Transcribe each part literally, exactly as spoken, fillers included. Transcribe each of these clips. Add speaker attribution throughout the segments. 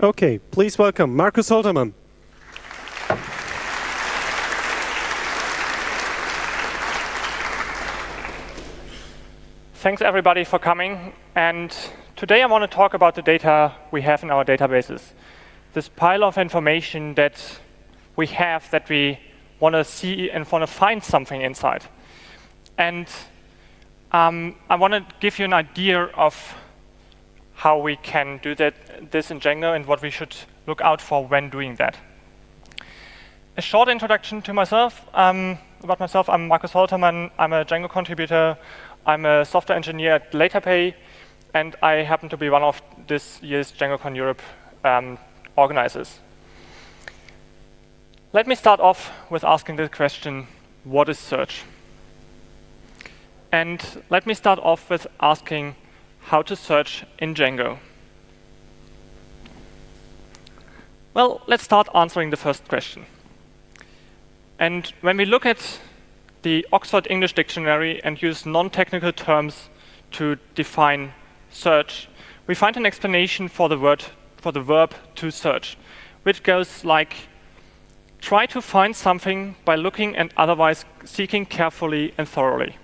Speaker 1: Okay, please welcome Markus Holtermann.
Speaker 2: Thanks everybody for coming, and today I want to talk about the data we have in our databases. This pile of information that we have that we want to see and want to find something inside. And um, I want to give you an idea of how we can do that, this in Django and what we should look out for when doing that. A short introduction to myself. Um, about myself, I'm Markus Holtermann. I'm a Django contributor. I'm a software engineer at LaterPay, and I happen to be one of this year's DjangoCon Europe um, organizers. Let me start off with asking the question, what is search? And let me start off with asking how to search in Django. Well, let's start answering the first question. And when we look at the Oxford English Dictionary and use non-technical terms to define search, we find an explanation for the word, for the verb to search, which goes like, try to find something by looking and otherwise seeking carefully and thoroughly.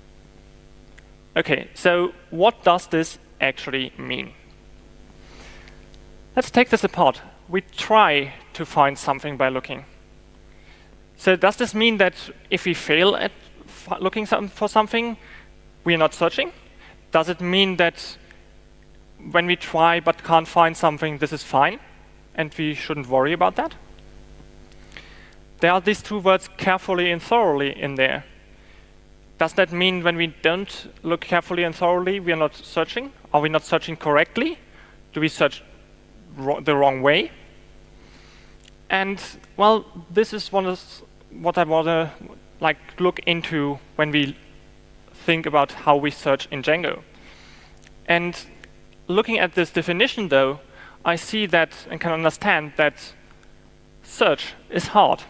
Speaker 2: Okay, so what does this actually mean? Let's take this apart. We try to find something by looking. So does this mean that if we fail at looking for something, we are not searching? Does it mean that when we try but can't find something, this is fine, and we shouldn't worry about that? There are these two words, carefully and thoroughly, in there. Does that mean when we don't look carefully and thoroughly, we are not searching? Are we not searching correctly? Do we search ro- the wrong way? And, well, this is one of what I want to like look into when we think about how we search in Django. And looking at this definition, though, I see that and can understand that search is hard.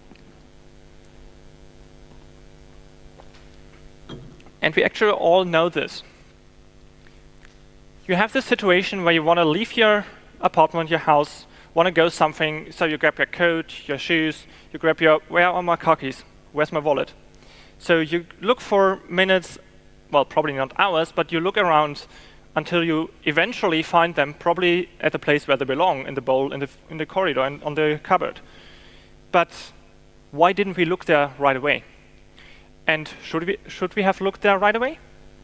Speaker 2: And we actually all know this. You have this situation where you want to leave your apartment, your house, want to go something, so you grab your coat, your shoes, you grab your, where are my car keys? Where's my wallet? So you look for minutes, well, probably not hours, but you look around until you eventually find them, probably at the place where they belong, in the bowl, in the, in the corridor, and on the cupboard. But why didn't we look there right away? And should we, should we have looked there right away?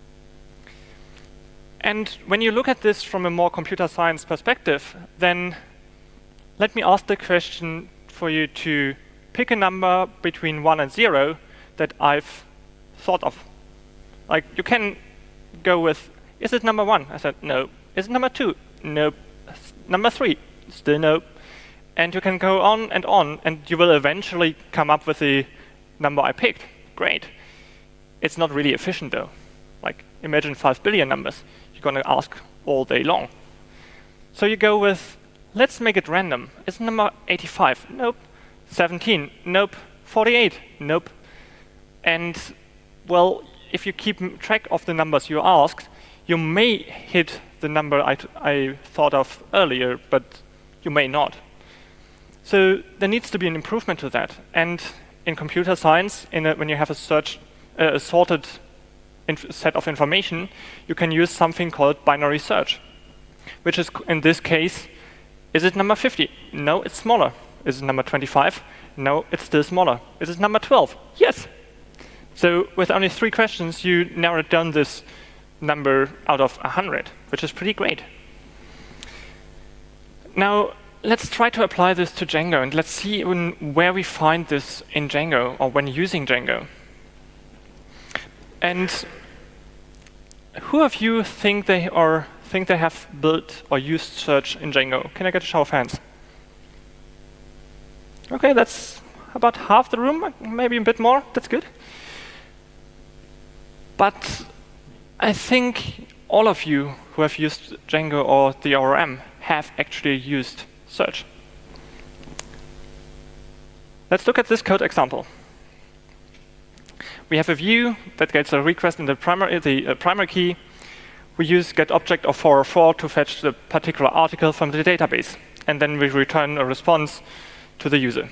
Speaker 2: And when you look at this from a more computer science perspective, then let me ask the question for you to pick a number between one and zero that I've thought of. Like, you can go with, is it number one? I said, no. Is it number two? Nope. Number three? Still no. And you can go on and on, and you will eventually come up with the number I picked. Great. It's not really efficient, though. Like, imagine five billion numbers. You're going to ask all day long. So you go with, let's make it random. Is number eighty-five? Nope. seventeen? Nope. forty-eight? Nope. And, well, if you keep track of the numbers you asked, you may hit the number I, t I thought of earlier, but you may not. So there needs to be an improvement to that. And in computer science, in a, when you have a search, uh, a sorted set of information, you can use something called binary search, which is, in this case, is it number fifty? No, it's smaller. Is it number twenty-five? No, it's still smaller. Is it number twelve? Yes. So with only three questions, you narrowed down this number out of one hundred, which is pretty great. Now, let's try to apply this to Django, and let's see when, where we find this in Django, or when using Django. And who of you think they are think they have built or used search in Django? Can I get a show of hands? Okay, that's about half the room, maybe a bit more. That's good. But I think all of you who have used Django or the O R M have actually used search. Let's look at this code example. We have a view that gets a request in the primary, the uh, primary key. We use getObject of four oh four to fetch the particular article from the database. and then we return a response to the user.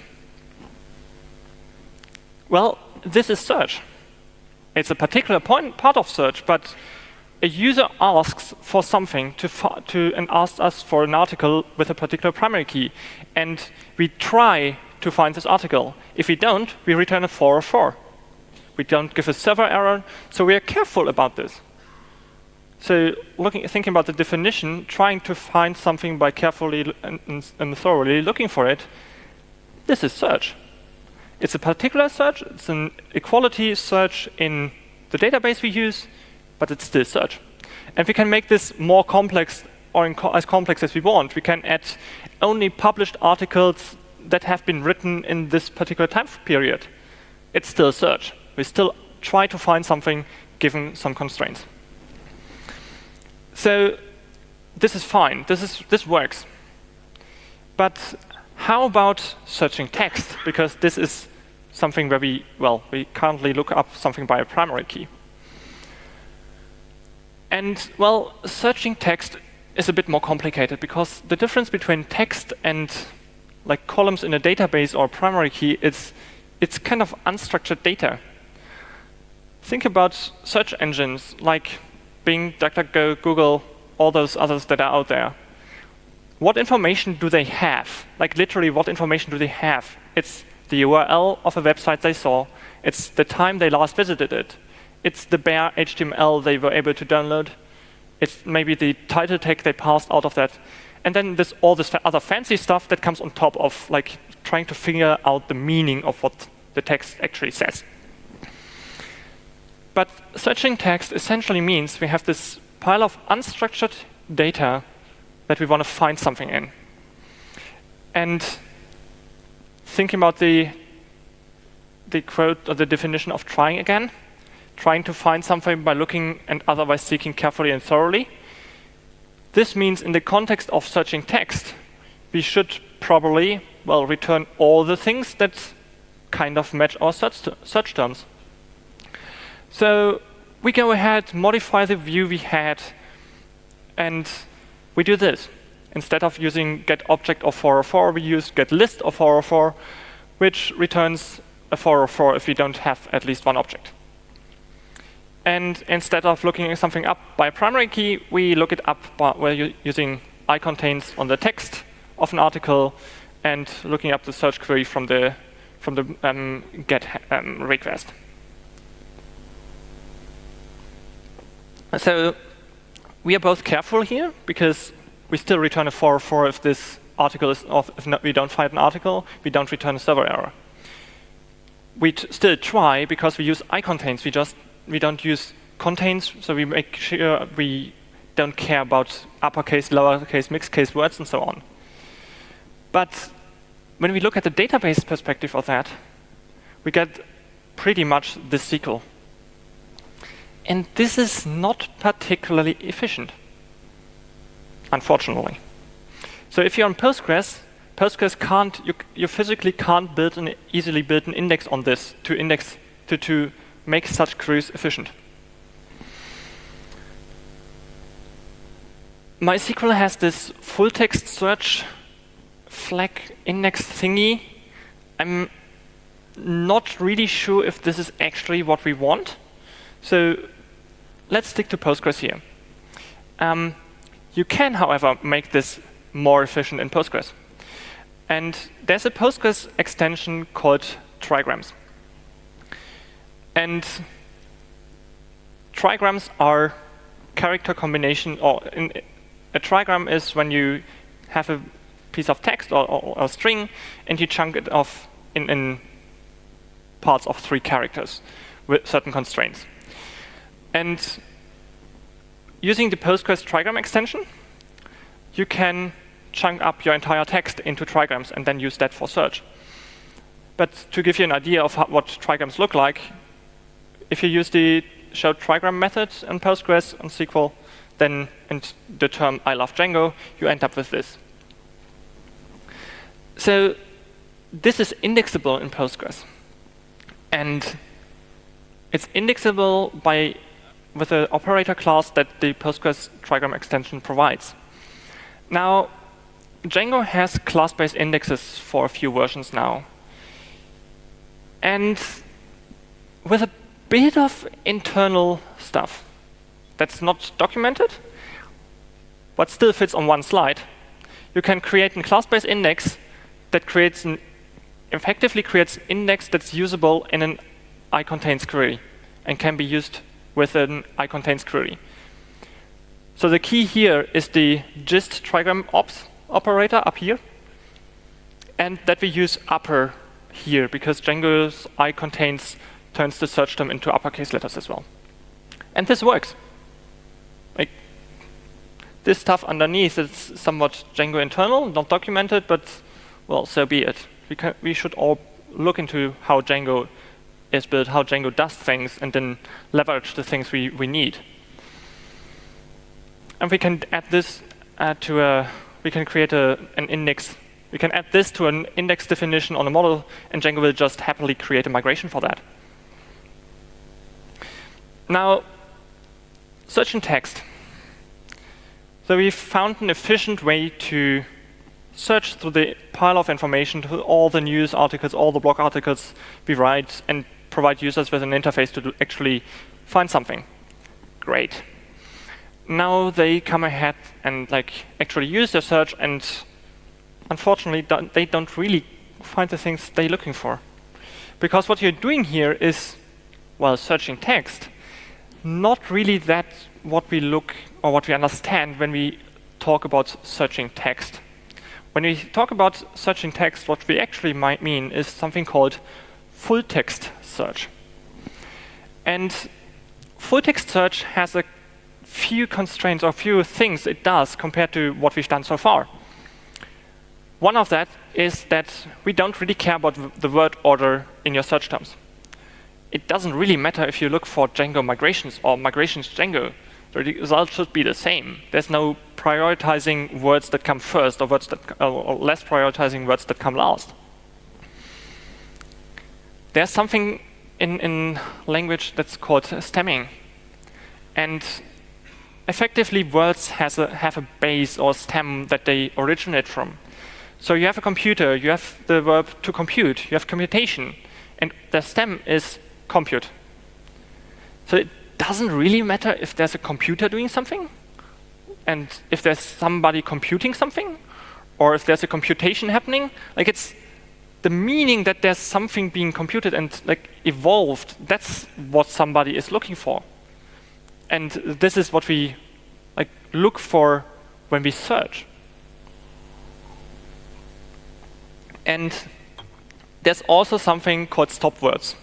Speaker 2: Well, this is search. It's a particular point, part of search, but a user asks for something to, to and asks us for an article with a particular primary key, and we try to find this article. If we don't, we return a four oh four. We don't give a server error, so we are careful about this. So looking, thinking about the definition, trying to find something by carefully and, and, and thoroughly looking for it, this is search. It's a particular search, it's an equality search in the database we use, but it's still search. And we can make this more complex, or in co as complex as we want. We can add only published articles that have been written in this particular time period. It's still search. We still try to find something given some constraints. So this is fine. This is this works. But how about searching text? Because this is something where we, well, we currently look up something by a primary key. And, well, searching text is a bit more complicated because the difference between text and like columns in a database or a primary key is it's kind of unstructured data. Think about search engines like Bing, DuckDuckGo, Google, all those others that are out there. What information do they have? Like literally, what information do they have? It's the U R L of a website they saw. It's the time they last visited it. It's the bare H T M L they were able to download. It's maybe the title tag they passed out of that. And then there's all this other fancy stuff that comes on top of like trying to figure out the meaning of what the text actually says. But searching text essentially means we have this pile of unstructured data that we want to find something in. And thinking about the, the quote or the definition of trying again, trying to find something by looking and otherwise seeking carefully and thoroughly. This means in the context of searching text, we should probably, well, return all the things that kind of match our search, search terms. So we go ahead, modify the view we had, and we do this. Instead of using getObject of four oh four, we use getList of four oh four, which returns a four oh four if we don't have at least one object. And instead of looking something up by a primary key, we look it up by we're using iContains on the text of an article and looking up the search query from the from the um, get um, request. So we are both careful here because we still return a four oh four if this article is off. If not, we don't find an article, we don't return a server error. We t still try because we use iContains. We just we don't use contains, so we make sure we don't care about uppercase, lowercase, mixed case words, and so on. But when we look at the database perspective of that, we get pretty much this S Q L. And this is not particularly efficient, unfortunately. So if you're on Postgres, Postgres can't, you, you physically can't build an easily build an index on this to index to, to make such queries efficient. MySQL has this full text search flag index thingy. I'm not really sure if this is actually what we want. So let's stick to Postgres here. Um, you can, however, make this more efficient in Postgres. And there's a Postgres extension called trigrams. And trigrams are character combination, or in, a trigram is when you have a piece of text or, or, or a string and you chunk it off in, in parts of three characters with certain constraints. And using the Postgres trigram extension, you can chunk up your entire text into trigrams and then use that for search. But to give you an idea of how, what trigrams look like, if you use the show trigram method in Postgres and S Q L, then and the term I love Django, you end up with this. So this is indexable in Postgres. And it's indexable by with an operator class that the Postgres trigram extension provides. Now, Django has class-based indexes for a few versions now. And with a bit of internal stuff that's not documented, but still fits on one slide, you can create a class-based index that creates an, effectively creates an index that's usable in an iContains query and can be used with an iContains query. So the key here is the gist trigram ops operator up here, and that we use upper here because Django's iContains turns the search term into uppercase letters as well. And this works. Like, this stuff underneath is somewhat Django internal, not documented, but well, so be it. We, can, we should all look into how Django is built, how Django does things, and then leverage the things we, we need. And we can add this uh, to a, we can create a, an index. We can add this to an index definition on a model, and Django will just happily create a migration for that. Now, search in text. So we've found an efficient way to search through the pile of information to all the news articles, all the blog articles we write, and provide users with an interface to do actually find something. Great. Now they come ahead and like actually use their search, and unfortunately don't, they don't really find the things they're looking for. Because what you're doing here is, well, searching text, not really that what we look or what we understand when we talk about searching text. When we talk about searching text, what we actually might mean is something called full text search. And full text search has a few constraints or few things it does compared to what we've done so far. One of that is that we don't really care about the word order in your search terms. It doesn't really matter if you look for Django migrations or migrations Django. The result should be the same. There's no prioritizing words that come first or words that uh, or less prioritizing words that come last. There's something in, in language that's called stemming. And effectively, words has a, have a base or stem that they originate from. So you have a computer, you have the verb to compute, you have computation, and the stem is compute. So it doesn't really matter if there's a computer doing something, and if there's somebody computing something, or if there's a computation happening. Like, it's the meaning that there's something being computed and like evolved. That's what somebody is looking for. And this is what we like look for when we search. And there's also something called stop words.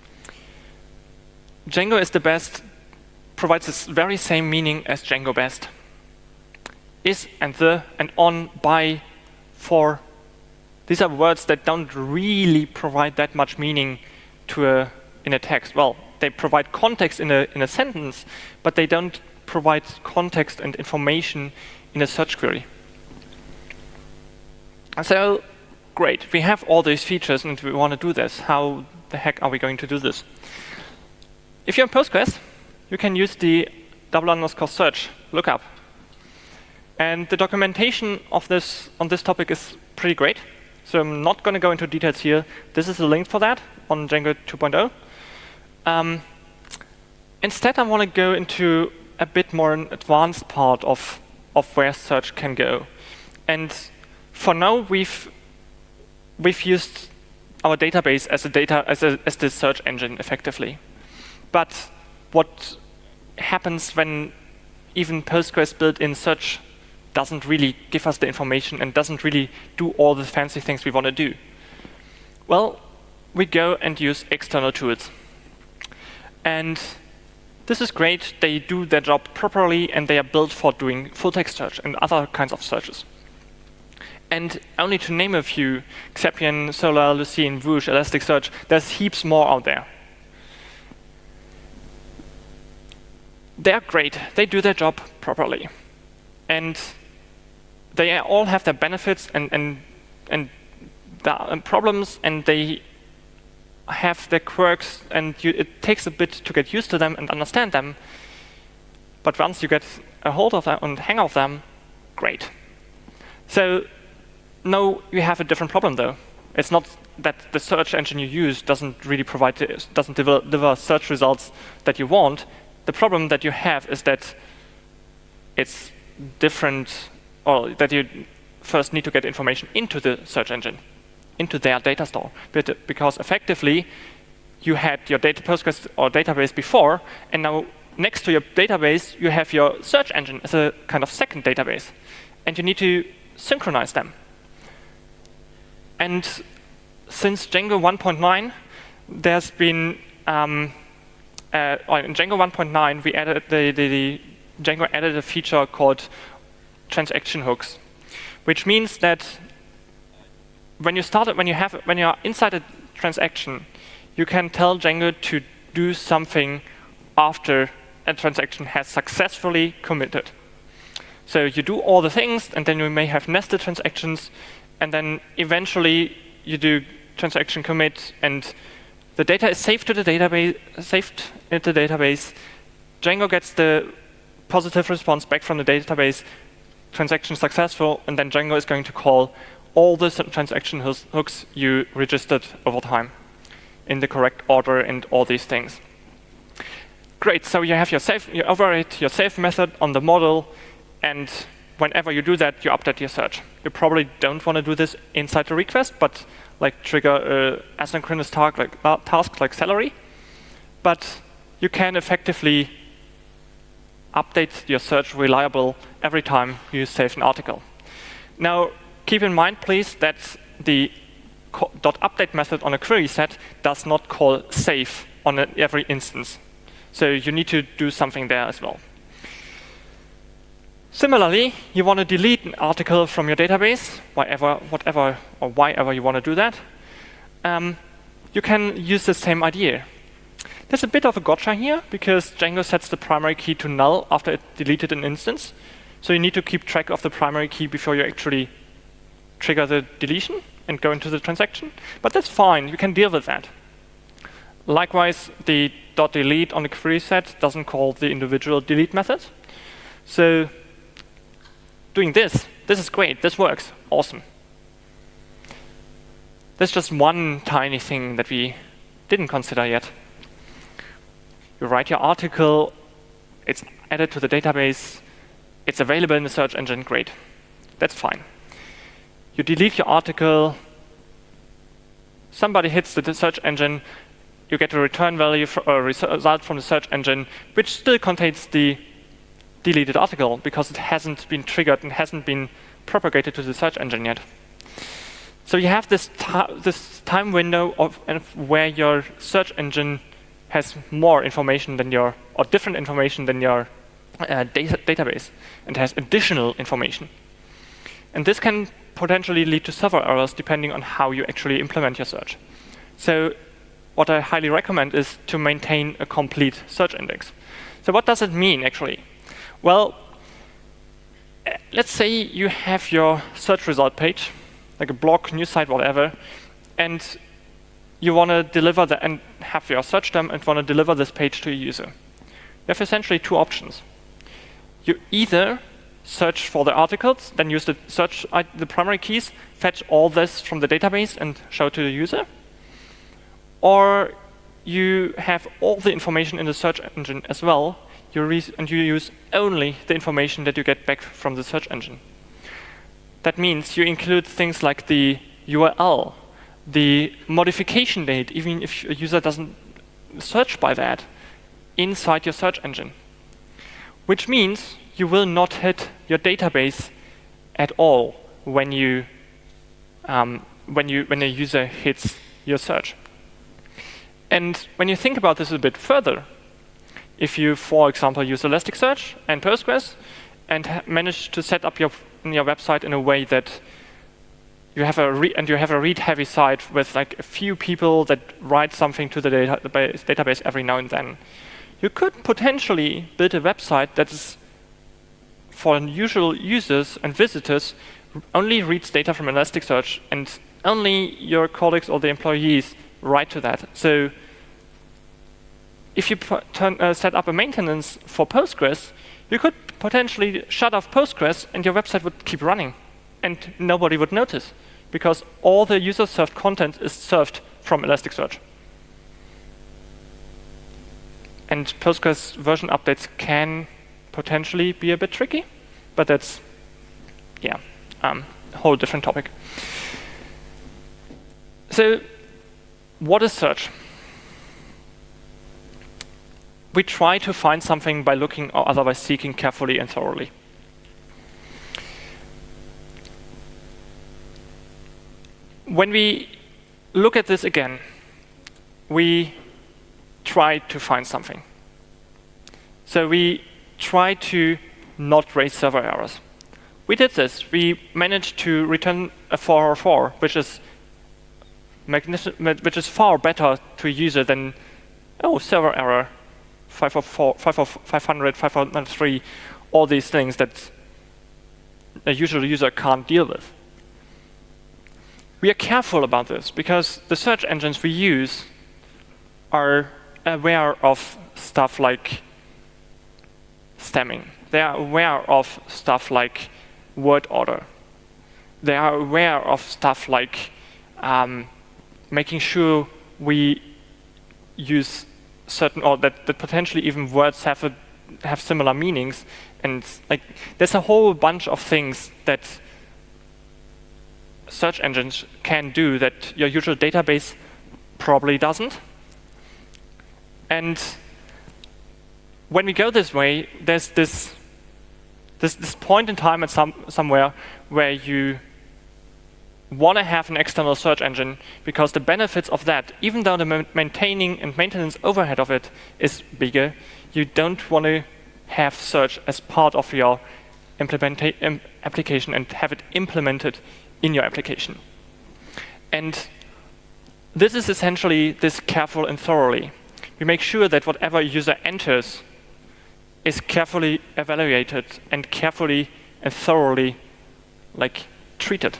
Speaker 2: Django is the best, provides this very same meaning as Django best. Is and the and on, by, for. These are words that don't really provide that much meaning to a in a text. Well, they provide context in a in a sentence, but they don't provide context and information in a search query. So, great, we have all these features and we want to do this. How the heck are we going to do this? If you're in Postgres, you can use the double underscore search lookup. And the documentation of this on this topic is pretty great. So I'm not going to go into details here. This is a link for that on Django two point oh. Um, instead, I want to go into a bit more an advanced part of, of where search can go. And for now, we've we've used our database as a data as a as the search engine effectively. But what happens when even Postgres built-in search doesn't really give us the information and doesn't really do all the fancy things we want to do? Well, we go and use external tools. And this is great. They do their job properly, and they are built for doing full-text search and other kinds of searches. And only to name a few, Xapien, Solr, Lucene, Whoosh, Elasticsearch, there's heaps more out there. They're great. They do their job properly. And they all have their benefits and, and, and, the, and problems, and they have their quirks, and you, it takes a bit to get used to them and understand them. But once you get a hold of them and hang of them, great. So no, you have a different problem though. It's not that the search engine you use doesn't really provide, the, doesn't deliver search results that you want. The problem that you have is that it's different, or that you first need to get information into the search engine, into their data store, but because effectively you had your data Postgres or database before, and now next to your database you have your search engine as a kind of second database, and you need to synchronize them. And since Django one point nine, there's been um, uh, in Django one point nine we added the, the, the Django added a feature called transaction hooks, which means that when you start it, when you have when you are inside a transaction, you can tell Django to do something after a transaction has successfully committed. So you do all the things, and then you may have nested transactions, and then eventually you do transaction commit, and the data is saved to the database, saved into the database. Django gets the positive response back from the database, transaction successful, and then Django is going to call all the transaction hooks you registered over time in the correct order and all these things. Great, so you have your save, you override your save method on the model, and whenever you do that, you update your search. You probably don't want to do this inside the request, but like trigger a asynchronous task like, uh, task like Celery. But you can effectively update your search reliable every time you save an article. Now, keep in mind, please, that the .update method on a query set does not call save on a, every instance. So you need to do something there as well. Similarly, you want to delete an article from your database, whatever, whatever or why ever you want to do that. Um, you can use the same idea. There's a bit of a gotcha here, because Django sets the primary key to null after it deleted an instance. So you need to keep track of the primary key before you actually trigger the deletion and go into the transaction. But that's fine, you can deal with that. Likewise, the .delete on the query set doesn't call the individual delete method. So doing this, this is great, this works, awesome. There's just one tiny thing that we didn't consider yet. You write your article, it's added to the database, it's available in the search engine, great. That's fine. You delete your article, somebody hits the search engine, you get a return value or a result from the search engine, which still contains the deleted article because it hasn't been triggered and hasn't been propagated to the search engine yet. So you have this, this time window of, of where your search engine has more information than your, or different information than your uh, data database, and has additional information. And this can potentially lead to server errors depending on how you actually implement your search. So what I highly recommend is to maintain a complete search index. So what does it mean actually? Well, let's say you have your search result page, like a blog, news site, whatever, and you want to deliver the, and have your search term and want to deliver this page to a user. You have essentially two options. You either search for the articles, then use the search the primary keys, fetch all this from the database and show it to the user, or you have all the information in the search engine as well, you and you use only the information that you get back from the search engine. That means you include things like the U R L, the modification date, even if a user doesn't search by that, inside your search engine. Which means you will not hit your database at all when you um, when you when a user hits your search. And when you think about this a bit further, if you, for example, use Elasticsearch and Postgres and manage to set up your your website in a way that you have a re and you have a read-heavy site with like a few people that write something to the data database every now and then, you could potentially build a website that is for usual users and visitors only reads data from Elasticsearch, and only your colleagues or the employees write to that. So if you turn, uh, set up a maintenance for Postgres, you could potentially shut off Postgres and your website would keep running. and nobody would notice, because all the user-served content is served from Elasticsearch. And Postgres version updates can potentially be a bit tricky, but that's, yeah, um, a whole different topic. So, what is search? We try to find something by looking or otherwise seeking carefully and thoroughly. When we look at this again, we try to find something. So we try to not raise server errors. We did this. We managed to return a four oh four, which is which is far better to a user than, oh, server error, five oh four, five hundred, five oh three, all these things that a usual user can't deal with. We are careful about this because the search engines we use are aware of stuff like stemming. They are aware of stuff like word order. They are aware of stuff like um, making sure we use certain, or that, that potentially even words have a, have similar meanings. And like, there's a whole bunch of things that search engines can do that your usual database probably doesn't. And when we go this way, there's this this, this point in time at some somewhere where you want to have an external search engine because the benefits of that, even though the ma maintaining and maintenance overhead of it is bigger, you don't want to have search as part of your implementa application and have it implemented in your application. And this is essentially this careful and thoroughly. We make sure that whatever a user enters is carefully evaluated and carefully and thoroughly like treated.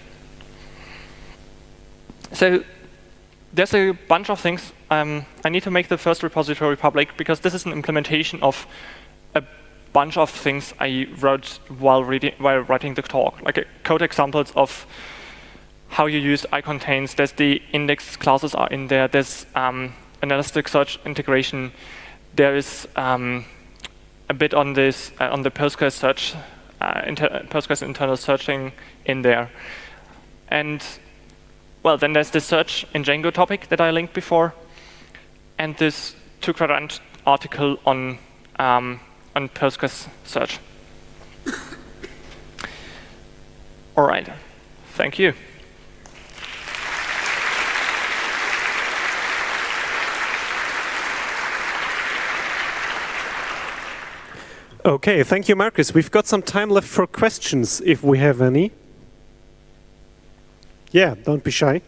Speaker 2: So there's a bunch of things. Um, I need to make the first repository public because this is an implementation of a bunch of things I wrote while reading while writing the talk, like uh, code examples of how you use icontains. There's the index classes are in there. There's um, an Elasticsearch integration. There is um, a bit on this uh, on the Postgres search, uh, inter Postgres internal searching in there, and well, then there's the search in Django topic that I linked before, and this two quadrant article on um, on Postgres search. All right, thank you.
Speaker 1: Okay, thank you, Marcus. We've got some time left for questions, if we have any. Yeah, don't be shy.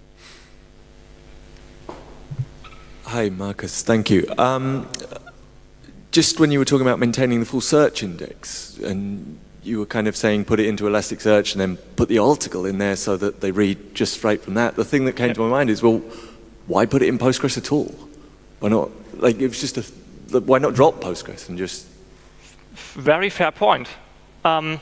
Speaker 3: Hi, Marcus. Thank you. Um, just when you were talking about maintaining the full search index, and you were kind of saying put it into Elasticsearch and then put the article in there so that they read just straight from that, the thing that came yep. to my mind is, well, why put it in Postgres at all? Why not? Like, it was just a, why not drop Postgres and just...
Speaker 2: Very fair point. Um,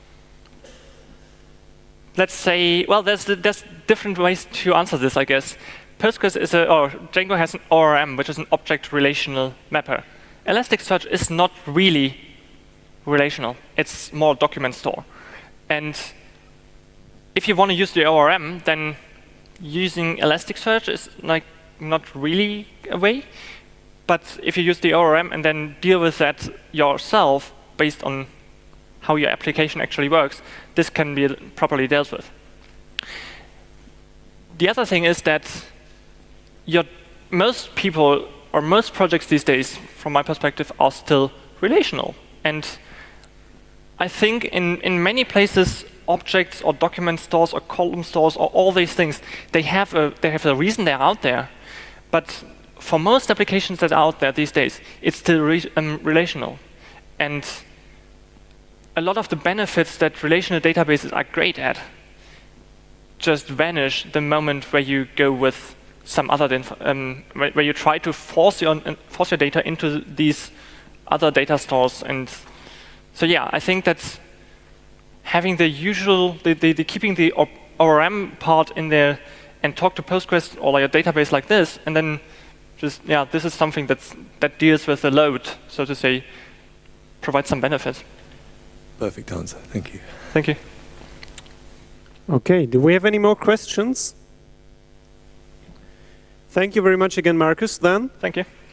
Speaker 2: let's say, well, there's, there's different ways to answer this, I guess. Postgres is a, or Django has an O R M, which is an object relational mapper. Elasticsearch is not really relational. It's more document store. And if you want to use the O R M, then using Elasticsearch is like not really a way. But if you use the O R M and then deal with that yourself based on how your application actually works, this can be properly dealt with. The other thing is that your, most people or most projects these days, from my perspective, are still relational. And I think in, in many places, objects or document stores or column stores or all these things, they have a, they have a reason they're out there. But for most applications that are out there these days, it's still re um, relational. And a lot of the benefits that relational databases are great at just vanish the moment where you go with some other, um, where, where you try to force your, uh, force your data into these other data stores. And so yeah, I think that having the usual, the, the, the keeping the O R M part in there and talk to Postgres or like a database like this, and then just, yeah, this is something that's, that deals with the load, so to say, provides some benefit.
Speaker 3: Perfect answer. Thank you.
Speaker 2: Thank you.
Speaker 1: Okay, do we have any more questions? Thank you very much again, Marcus, then.
Speaker 2: Thank you.